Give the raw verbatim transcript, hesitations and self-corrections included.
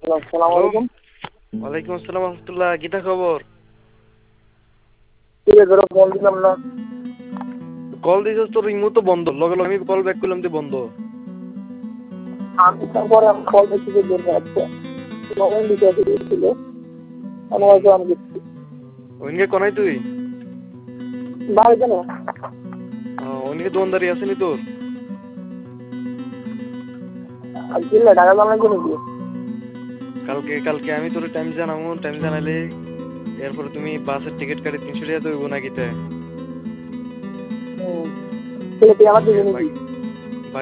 আসসালামু হ্যালো। আলাইকুম। ওয়ালাইকুম আসসালাম রহমতুল্লাহ, কিতা খবর? কি রে তোরা ফোন দিলাম না? কল দিছিস তোর রিমো তো বন্ধ, লগে লগে আমি কল ব্যাক করলাম তো বন্ধ। আমি তারপরে আমি কল করছি যে জন্য আছে লগইন দিতে দিয়েছিল আমি হয়তো আমি দেখছি ওইনকে কোনাই তুই? বাড়িতে না ওইনকে দোকানদারি আসেনি তোর? আর কিনলে টাকা জমা করে দিয়ে কালকে কালকে আমি তোর টাইম জানাবো, টাইম জানালে এরপরে তুমি বাসের টিকিট কাটি তিনশো টাকা তো হইব নাকি? তাই হুম ছেলে তুই আমার দিবি নাকি?